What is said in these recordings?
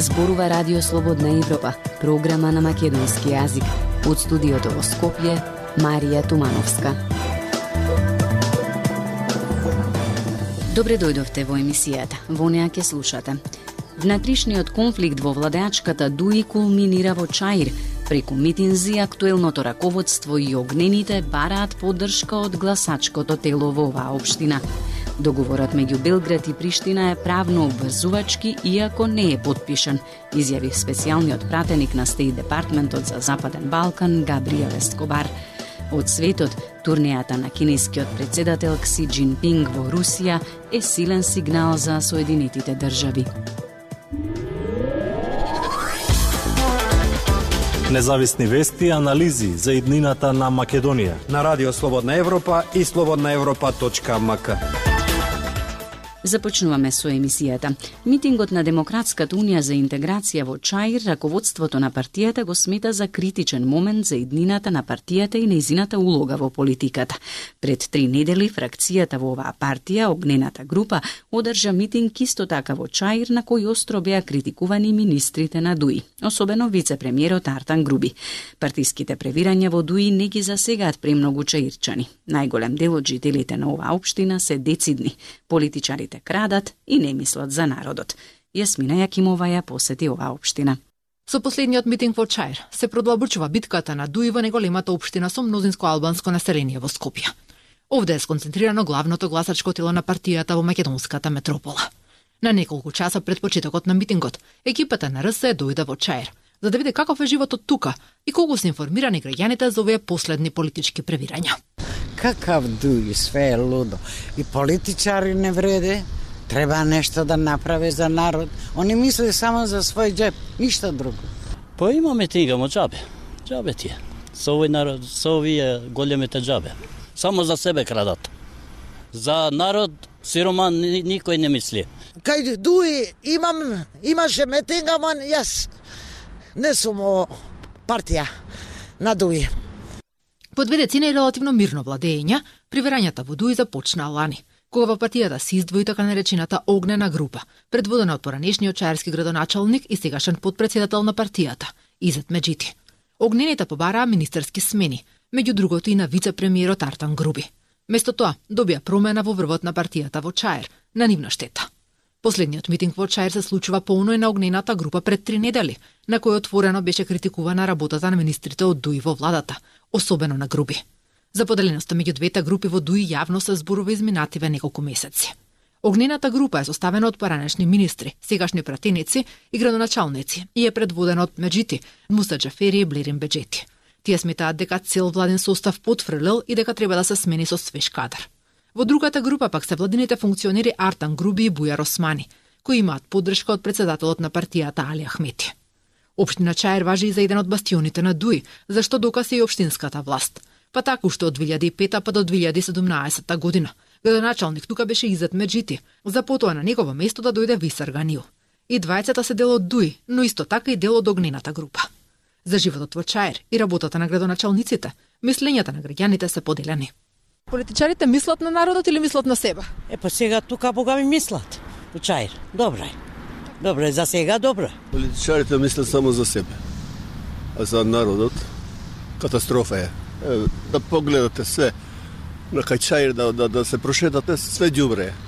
Зборува Радио Слободна Европа, програма на македонски јазик. Од студиото во Скопје, Марија Тумановска. Добре дојдовте во емисијата. Во неа ќе слушате. Внатрешниот конфликт во владеачката ДУИ кулминира во Чаир. Преку митинзи, актуелното раководство и огнените бараат поддршка од гласачкото тело во оваа општина. Договорот меѓу Белград и Приштина е правно обврзувачки, иако не е потпишан, изјави специјалниот пратеник на Стејт Департментот за Западен Балкан Габриел Ескобар. Од светот, турнејата на кинескиот председател Кси Џинпинг во Русија е силен сигнал за Соединетите држави. Независни вести и анализи за иднината на Македонија на Радио Слободна Европа и slobodnaevropa.mk. Започнуваме со емисијата. Митингот на Демократската унија за интеграција во Чаир, раководството на партијата го смета за критичен момент за иднината на партијата и нејзината улога во политиката. Пред 3 недели фракцијата во оваа партија, Огнената група, одржа митинг исто така во Чаир, на кој остро беа критикувани министрите на ДУИ, особено вице-премиерот Артан Груби. Партиските превирања во ДУИ не ги засегаат премногу чаирчани. Најголем дел од жителите на оваа општина се децидни. Политичарите крадат и не мислат за народот. Јасмина Јакимова ја посети оваа општина. Со последниот митинг во Чаир се продлабочува битката на ДУИ во неголемата општина со мнозинско албанско население во Скопје. Овде е сконцентрирано главното гласачко тело на партијата во македонската метропола. На неколку часа пред почетокот на митингот, екипата на РС дојде во Чаир за да види каков е животот тука и колку се информирани граѓаните за овие последни политички превирања. Какав ДУИ, све е лудо. И политичари не вреде, треба нешто да направи за народ. Они мисли само за свој џеб, ништо друго. Па имаме тигамо џабе. Џабе тие. Со овој народ, со овие големите џабе. Само за себе крадат. За народ сироман никој не мисли. Кај ДУИ имаше митинг, ама јас не сум партија на ДУИ. По 2 децени и релативно мирно владење, превирањата во ДУИ започнаа лани, кога во партијата се издвои така наречената Огнена група, предводена од поранешниот чаирски градоначалник и сегашен потпредседател на партијата, Изет Меджити. Огнените побараа министерски смени, меѓу другото и на вице-премиерот Артан Груби. Место тоа, добија промена во врвот на партијата во Чаир, на нивна штета. Последниот митинг во Чаир се случува полно и на Огнената група пред 3 недели, на кој отворено беше критикувана работата на министрите од ДУИ во владата, особено на Груби. За поделеноста меѓу двете групи во ДУИ јавно се зборува изминативе неколку месеци. Огнената група е составена од поранешни министри, сегашни пратеници и градоначалници и е предводена од Меджити, Муса Џафери и Блерин Беџети. Тие сметаат дека цел владен состав потфрлил и дека треба да се смени со свеж кадар. Во другата група пак се владините функционери Артан Груби и Бујар Османи, кои имаат поддршка од председателот на партијата Али Ахмети. Општина Чаир важи и за еден од бастионите на ДУИ, зашто докаси и општинската власт. Па така уште од 2005 па до 2017 година. Градоначалник тука беше Изет Меджити, за потоа на негово место да дојде Висар Ганил. И двајцата се дел од ДУИ, но исто така и дел од Огнената група. За животот во Чаир и работата на градоначалниците, мислењата на граѓаните се поделени. Политичарите мислат на народот или мислат на себе? Па сега тука бога ми мислат. Во Чаир. Добро е. Добро е, за сега добро. Политичарите мислат само за себе. А за народот катастрофа е. Да погледате све на кај Чаир, да се прошетате, све ѓубре е.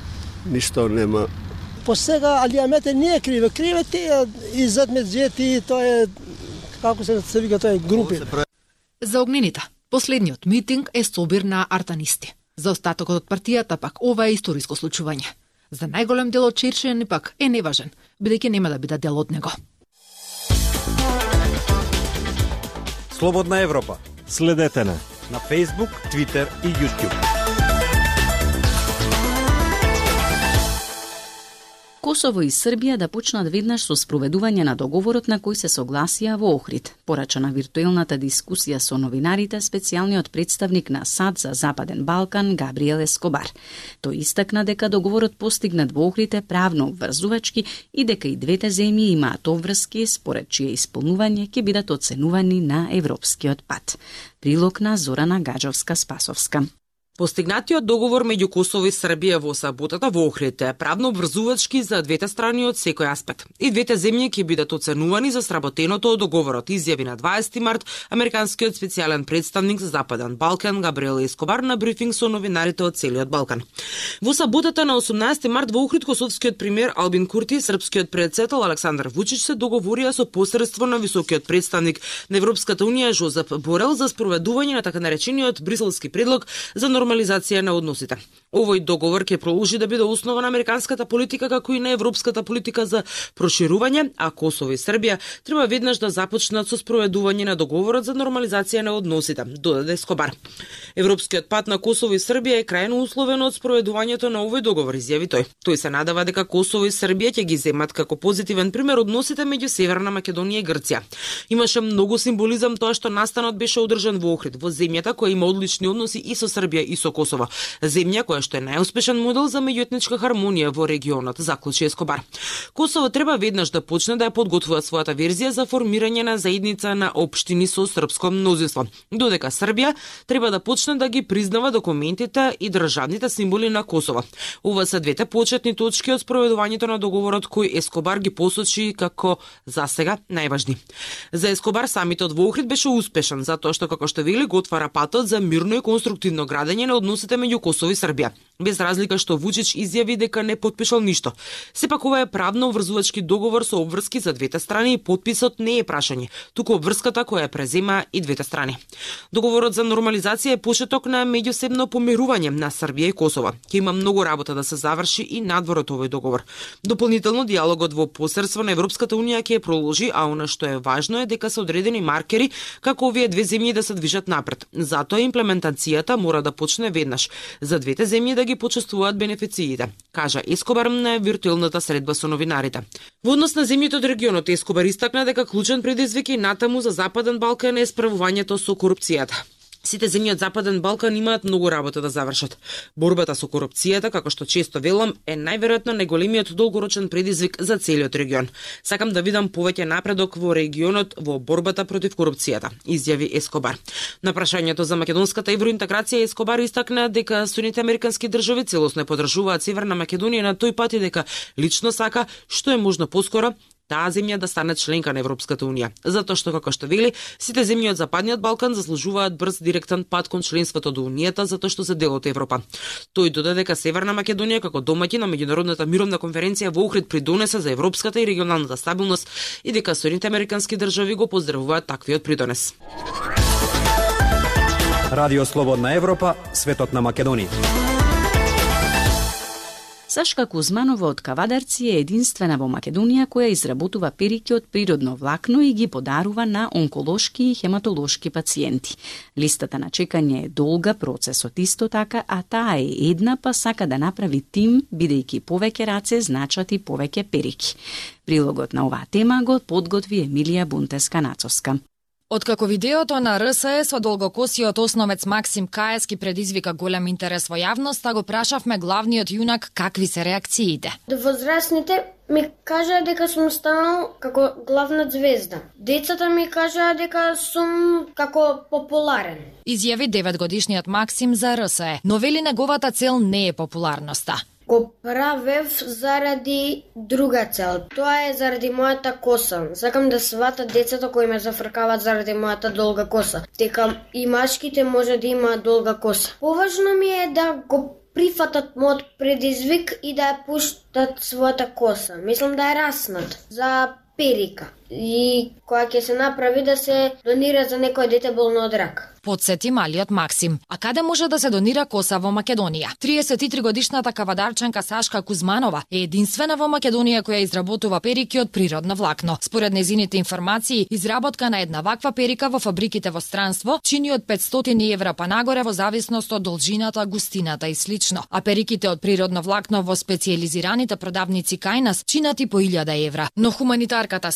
Ништо нема. По сега Али Ахмети не е криве. Криве тие Изет Меджити, тоа е, како се вика, тоа е групи. За Огнените, последниот митинг е собир на артанисти. За остатокот од партијата пак ова е историско случување. За најголем дел од чаирчани пак е неважен, бидејќи нема да биде дел од него. Слободна Европа. Следете на Facebook, Twitter и YouTube. Косово и Србија да почнат веднаш со спроведување на договорот на кој се согласија во Охрид, порача на виртуелната дискусија со новинарите специјалниот представник на САД за Западен Балкан Габриел Ескобар. Тој истакна дека договорот постигнат во Охрид е правно обврзувачки и дека и двете земји имаат обврски според чие исполнување ќе бидат оценувани на европскиот пат. Прилог на Зорана Гаджовска-Спасовска. Постигнатиот договор меѓу Косово и Србија во саботата во Охрид е правно обврзувачки за двете страни од секој аспект. И двете земји ќе бидат оценувани за сработеното од договорот, изјави на 20 март американскиот специјален представник за Западен Балкан Габриел Ескобар на брифинг со новинарите од целиот Балкан. Во саботата на 18 март во Охрид косовскиот премиер Албин Курти и српскиот претседател Александар Вучич се договорија со посредство на високиот представник на Европската унија Жозеп Борел за спроведување на така наречениот бриселски предлог за нормализација на односите. Овој договор ќе продолжи да биде основа на американската политика како и на европската политика за проширување, а Косово и Србија треба веднаш да започнат со спроведување на договорот за нормализација на односите, додаде Ескобар. Европскиот пат на Косово и Србија е крајно условен од спроведувањето на овој договор, изјави тој. Тој се надава дека Косово и Србија ќе ги земат како позитивен пример односите меѓу Северна Македонија и Грција. Имаше многу символизам тоа што настанот беше одржан во Охрид, во земјата која има одлични односи и со Србија и со Косово. Земја која што е најуспешен модел за меѓуетничка хармонија во регионот, заклучи Ескобар. Косово треба веднаш да почне да ја подготвува својата верзија за формирање на заедница на општини со српско мнозинство, додека Србија треба да почне да ги признава документите и државните символи на Косово. Ова се двете почетни точки од спроведувањето на договорот кој Ескобар ги посочи како засега најважни. За Ескобар самитот во Охрид беше успешен затоа што како што вели го отвара патот за мирно и конструктивно градење на односите меѓу Косово и Србија. Без разлика што Вучич изјави дека не потпишал ништо. Сепак ова е правно обврзувачки договор со обврски за двете страни и потписот не е прашање, туку обврската која презема и двете страни. Договорот за нормализација е почеток на меѓусебно помирување на Србија и Косово. Ќе има многу работа да се заврши и надвор од овој договор. Дополнително диалогот во посредство на Европската унија ќе продолжи, а она што е важно е дека се одредени маркери како овие две земји да се движат напред. Затоа имплементацијата мора да почне веднаш за двете земји да ги почувствуваат бенефициите, кажа Ескобар на виртуелната средба со новинарите. Во однос на земјите од регионот, Ескобар истакна дека клучен предизвик и натаму за Западен Балкан е справувањето со корупцијата. Сите земји од Западен Балкан имаат многу работа да завршат. Борбата со корупцијата, како што често велам, е најверојатно најголемиот долгорочен предизвик за целиот регион. Сакам да видам повеќе напредок во регионот во борбата против корупцијата, изјави Ескобар. На прашањето за македонската евроинтеграција Ескобар истакна дека Соединетите американски држави целосно подржуваат Северна Македонија на тој пат и дека лично сака што е можно поскоро таа земја да стане членка на Европската унија, затоа што како што вели, сите земји од Западниот Балкан заслужуваат брз директен пат кон членството до унијата затоа што се дел од Европа. Тој додаде дека Северна Македонија како домаќин на меѓународната мировна конференција во Охрид придонесе за европската и регионалната стабилност и дека Соединетите американски држави го поздравуваат таквиот придонес. Радио Слободна Европа, светот на Македонија. Сашка Кузманова од Кавадарци е единствена во Македонија која изработува перики од природно влакно и ги подарува на онколошки и хематолошки пациенти. Листата на чекање е долга, процесот исто така, а таа е една, па сака да направи тим, бидејќи повеќе раце значат и повеќе перики. Прилогот на оваа тема го подготви Емилија Бунтеска-Нацовска. Откако видеото на РСЕ со долгокосиот основец Максим Каески предизвика голем интерес во јавноста, го прашавме главниот јунак какви се реакциите. Возрастните ми кажаа дека сум станал како главна звезда. Децата ми кажаа дека сум како популарен. Изјави 9-годишниот Максим за РСЕ, но вели неговата цел не е популарноста. Го правев заради друга цел. Тоа е заради мојата коса. Сакам да сватат децата кои ме зафркават заради мојата долга коса. Дека и машките може да имаат долга коса. Поважно ми е да го прифатат мојот предизвик и да ја пуштат својата коса. Мислам да е раснат за перика. И која ќе се направи да се донира за некој дете болно од рак. Подсети малиот Максим. А каде може да се донира коса во Македонија? 33 годишната кавадарчанка Сашка Кузманова е единствена во Македонија која изработува перики од природно влакно. Според незините информации, изработка на една ваква перика во фабриките во странство чини од 500 евра па нагоре во зависност од должината, густината и слично. А периките од природно влакно во специјализираните продавници кај нас чинат и по 1000 евра. Но хуманитарката Сашка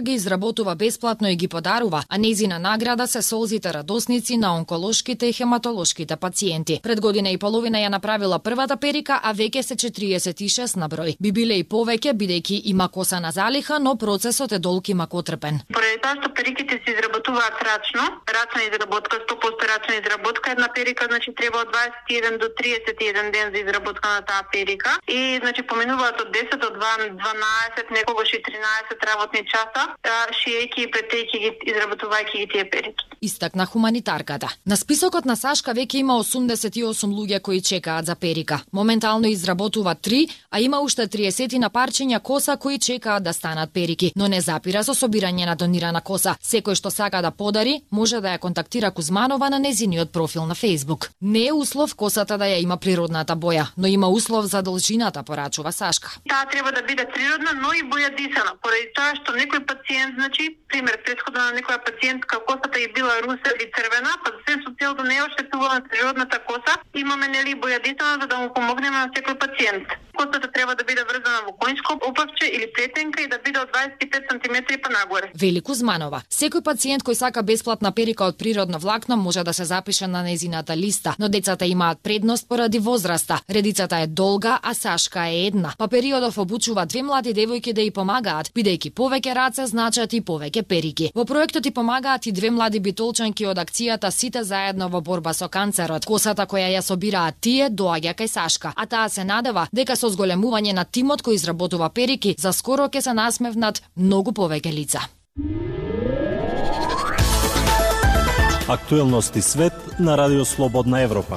ги изработува бесплатно и ги подарува, а нејзина награда се солзите радосници на онколошките и хематолошките пациенти. Пред година и половина ја направила првата перика, а веќе се 46 на број. Би биле и повеќе, бидејќи има коса на залиха, но процесот е долг и макотрпен. Поради тоа што периките се изработуваат рачна изработка, 100% рачна изработка, една перика значи треба од 21 до 31 ден за изработка на таа перика и значи поминуваат од 10 до 12, некогаш и 13 работни часа, шиејќи и претејќи ги, изработувајќи ги тие перики. Истакна хуманитарката. На списокот на Сашка веќе има 88 луѓе кои чекаат за перика. Моментално изработува 3, а има уште 30 на парчиња коса кои чекаат да станат перики, но не запира со собирање на донирана коса. Секој што сака да подари, може да ја контактира Кузманова на незиниот профил на Facebook. Не е услов косата да ја има природната боја, но има услов за должината, порачува Сашка. Таа треба да биде природна, но и бојадисана, поради тоа што некој пациент, значи, пример, претходно на некоја пациентка косата е била руса или црвена, па се со цел да не ја оштетува на природната коса, имаме нели бојадисана за да му помогнеме на секој пациент. Косата треба да биде врзана во конјско опавче или плетенка и да биде од 25 см па нагоре. Вели Кузманова. Секој пациент кој сака бесплатна перика од природно влакно може да се запише на незината листа, но децата имаат предност поради возраста. Редицата е долга, а Сашка е една. Па периодов обучува 2 млади девојки да ја помагаат, бидејќи повеќе раце значат и повеќе перики. Во проектот и помагаат и 2 млади битолчанки од акцијата Сите заедно во борба со канцерот. Косата која ја собираат тие доаѓа кај Сашка, а таа се надева дека со зголемување на тимот кој изработува перики, за скоро ќе се насмевнат многу повеќе лица. Актуелности свет на Радио Слободна Европа.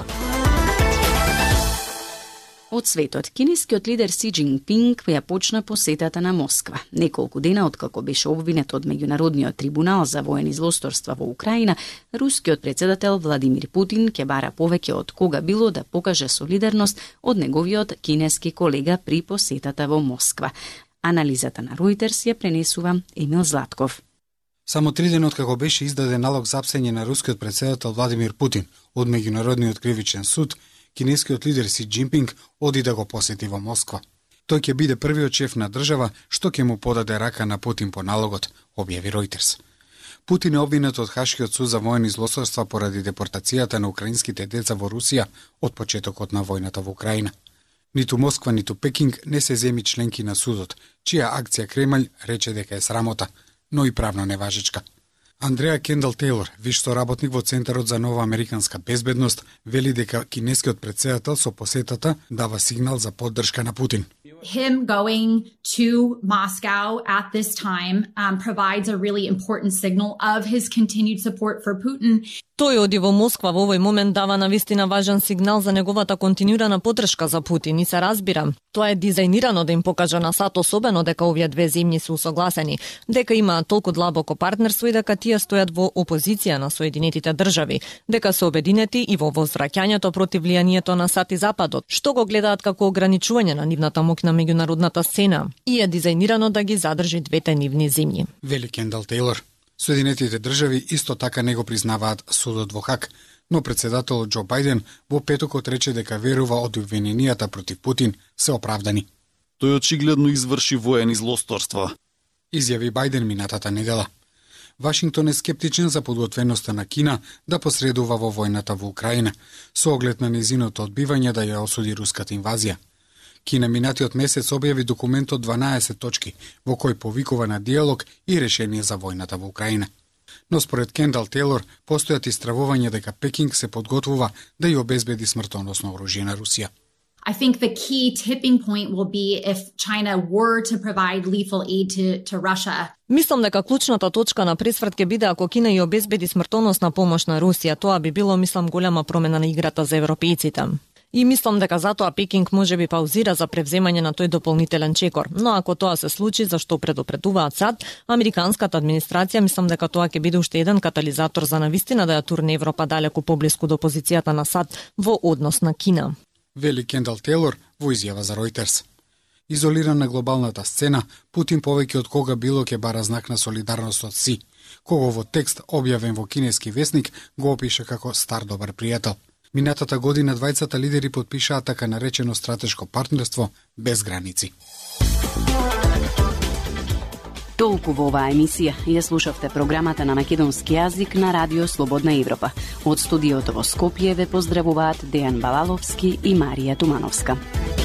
Од светот, кинескиот лидер Си Џинпинг ја почна посетата на Москва. Неколку дена откако беше обвинет од Меѓународниот трибунал за воени злосторства во Украина, рускиот претседател Владимир Путин ќе бара повеќе од кога било да покаже солидарност од неговиот кинески колега при посетата во Москва. Анализата на Reuters ја пренесува Емил Златков. Само 3 дена откако беше издаден налог за апсење на рускиот претседател Владимир Путин од Меѓународниот кривичен суд, кинескиот лидер Си Џинпинг оди да го посети во Москва. Тој ќе биде првиот шеф на држава што ќе му подаде рака на Путин по налогот, објави Reuters. Путин е обвинет од Хашкиот суд за воени злосторства поради депортацијата на украинските деца во Русија од почетокот на војната во Украина. Ниту Москва, ниту Пекинг не се земи членки на судот, чија акција Кремљ рече дека е срамота, но и правно неважечка. Андреа Кендал Тейлор, виш соработник во Центарот за нова американска безбедност, вели дека кинескиот претседател со посетата дава сигнал за поддршка на Путин. Him going to Moscow at this time provides a really important signal of his continued support for Putin. Тој оди во Москва во овој момент дава навистина важен сигнал за неговата континуирана поддршка за Путин и се разбира. Тоа е дизајнирано да им покаже на САД особено дека овие две земји се усогласени, дека имаат толку длабоко партнерство и дека тие стојат во опозиција на Соединетите држави, дека се обединети и во возвраќањето против влијанието на САД и Западот, што го гледаат како ограничување на нивната моќ на меѓународната сцена и е дизајнирано да ги задржи двете нивни земји. Вели Кендал Тейлор. Соединетите држави исто така не го признаваат судот во Хаг, но претседателот Џо Бајден во петокот рече дека верува од обвиненијата против Путин се оправдани. Тој очигледно изврши воени злосторства, изјави Бајден минатата недела. Вашингтон е скептичен за подготвеноста на Кина да посредува во војната во Украина, со оглед на незиното одбивање да ја осуди руската инвазија. Кина минатиот месец објави документ од 12 точки, во кој повикува на диалог и решение за војната во Украина. Но според Кендал Тейлор, постојат истравувања дека Пекинг се подготвува да ја обезбеди смртоносно оружје на Русија. I think the key tipping point will be if China were to provide lethal aid to Russia. Мислам дека клучната точка на пресврт ќе биде ако Кина ја обезбеди смртоносна помош на Русија. Тоа би било, мислам, голема промена на играта за европејците. И мислам дека затоа Пекинг може би паузира за превземање на тој дополнителен чекор. Но ако тоа се случи, зашто предупредуваат САД, американската администрација, мислам дека тоа ќе биде уште еден катализатор за навистина да ја турне Европа далеку поблиску до позицијата на САД во однос на Кина. Вели Кендал Тейлор во изјава за Reuters. Изолиран на глобалната сцена, Путин повеќе од кога било ќе бара знак на солидарност од Си, кого во текст објавен во кинески весник го опише како стар добар пријател. Минатата година двајцата лидери потпишаа така наречено стратешко партнерство без граници. Толку во оваа емисија ја слушавте програмата на македонски јазик на Радио Слободна Европа. Од студиото во Скопје ве поздравуваат Дејан Балаловски и Марија Тумановска.